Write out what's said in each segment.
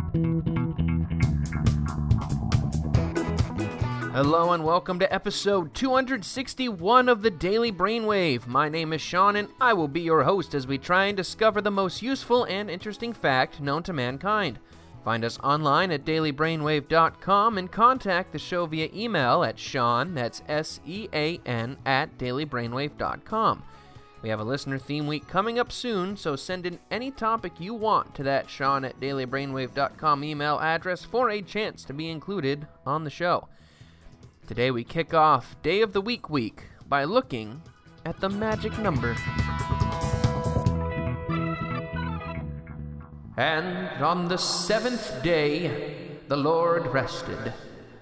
Hello and welcome to episode 261 of the Daily Brainwave. My name is Sean and I will be your host as we try and discover the most useful and interesting fact known to mankind. Find us online at dailybrainwave.com and contact the show via email at Sean, that's S-E-A-N, at dailybrainwave.com. We have a listener theme week coming up soon, so send in any topic you want to that Sean at dailybrainwave.com email address for a chance to be included on the show. Today we kick off Day of the Week by looking at the magic number. And on the seventh day, the Lord rested.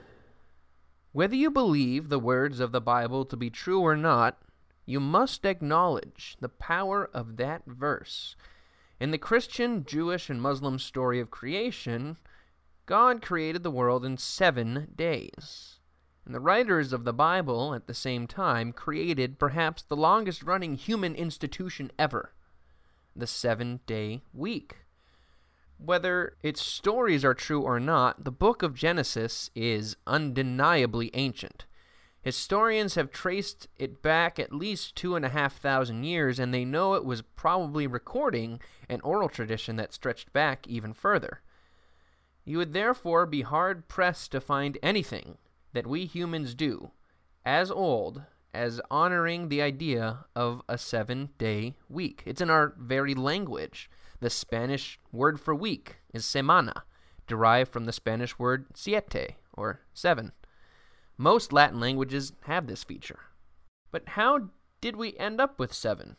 Whether you believe the words of the Bible to be true or not, you must acknowledge the power of that verse. In the Christian, Jewish, and Muslim story of creation, God created the world in 7 days. And the writers of the Bible, at the same time, created perhaps the longest-running human institution ever, the 7-day week. Whether its stories are true or not, the book of Genesis is undeniably ancient. Historians have traced it back at least 2,500 years, and they know it was probably recording an oral tradition that stretched back even further. You would therefore be hard-pressed to find anything that we humans do as old as honoring the idea of a 7-day week. It's in our very language. The Spanish word for week is semana, derived from the Spanish word siete, or 7. Most Latin languages have this feature. But how did we end up with 7?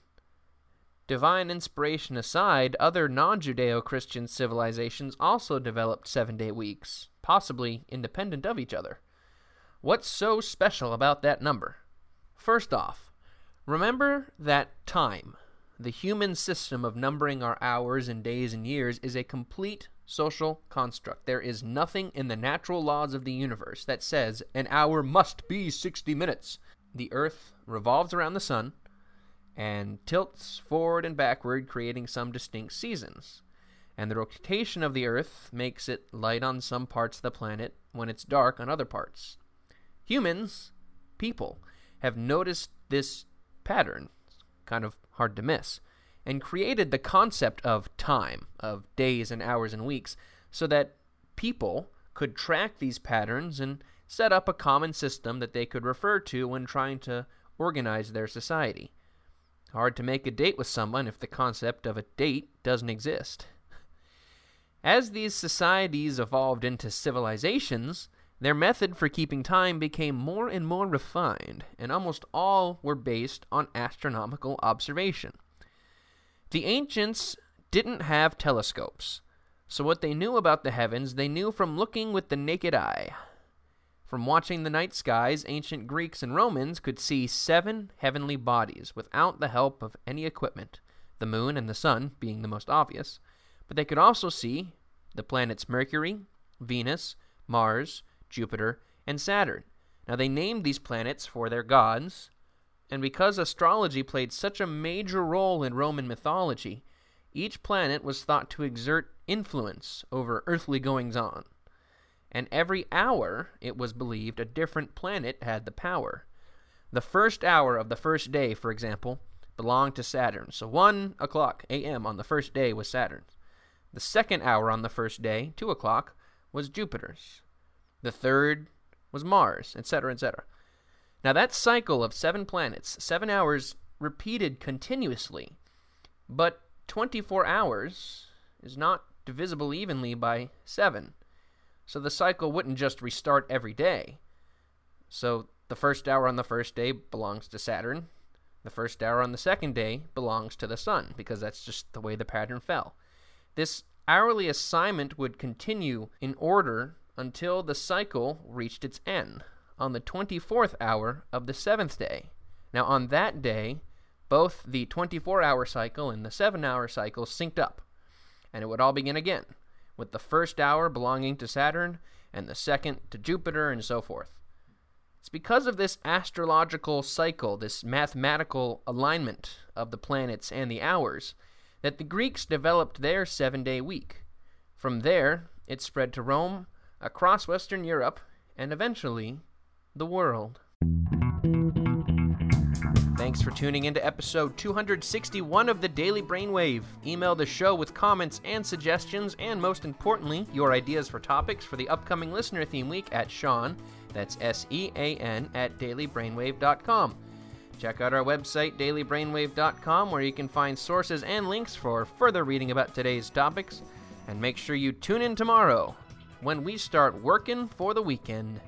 Divine inspiration aside, other non-Judeo-Christian civilizations also developed 7-day weeks, possibly independent of each other. What's so special about that number? First off, remember that time, the human system of numbering our hours and days and years, is a complete social construct. There is nothing in the natural laws of the universe that says an hour must be 60 minutes. The Earth revolves around the sun and tilts forward and backward, creating some distinct seasons. And the rotation of the Earth makes it light on some parts of the planet when it's dark on other parts. Humans, people, have noticed this pattern, it's kind of hard to miss, and created the concept of time, of days and hours and weeks, so that people could track these patterns and set up a common system that they could refer to when trying to organize their society. Hard to make a date with someone if the concept of a date doesn't exist. As these societies evolved into civilizations, their method for keeping time became more and more refined, and almost all were based on astronomical observation. The ancients didn't have telescopes, so what they knew about the heavens they knew from looking with the naked eye. From watching the night skies, ancient Greeks and Romans could see 7 heavenly bodies without the help of any equipment, the moon and the sun being the most obvious, but they could also see the planets Mercury, Venus, Mars, Jupiter, and Saturn. Now, they named these planets for their gods, and because astrology played such a major role in Roman mythology, each planet was thought to exert influence over earthly goings-on. And every hour, it was believed, a different planet had the power. The first hour of the first day, for example, belonged to Saturn, so 1 o'clock a.m. on the first day was Saturn's. The second hour on the first day, 2 o'clock, was Jupiter's. The third was Mars, etc., etc. Now that cycle of 7 planets, 7 hours repeated continuously, but 24 hours is not divisible evenly by 7. So the cycle wouldn't just restart every day. So the first hour on the first day belongs to Saturn. The first hour on the second day belongs to the sun, because that's just the way the pattern fell. This hourly assignment would continue in order until the cycle reached its end on the 24th hour of the 7th day. Now on that day, both the 24-hour cycle and the 7-hour cycle synced up, and it would all begin again, with the first hour belonging to Saturn and the second to Jupiter and so forth. It's because of this astrological cycle, this mathematical alignment of the planets and the hours, that the Greeks developed their 7-day week. From there, It spread to Rome, across Western Europe, and eventually, the world. Thanks for tuning into episode 261 of the Daily Brainwave. Email the show with comments and suggestions, and most importantly, your ideas for topics for the upcoming listener theme week at Sean, that's SEAN, at dailybrainwave.com. Check out our website, dailybrainwave.com, where you can find sources and links for further reading about today's topics. And make sure you tune in tomorrow when we start working for the weekend.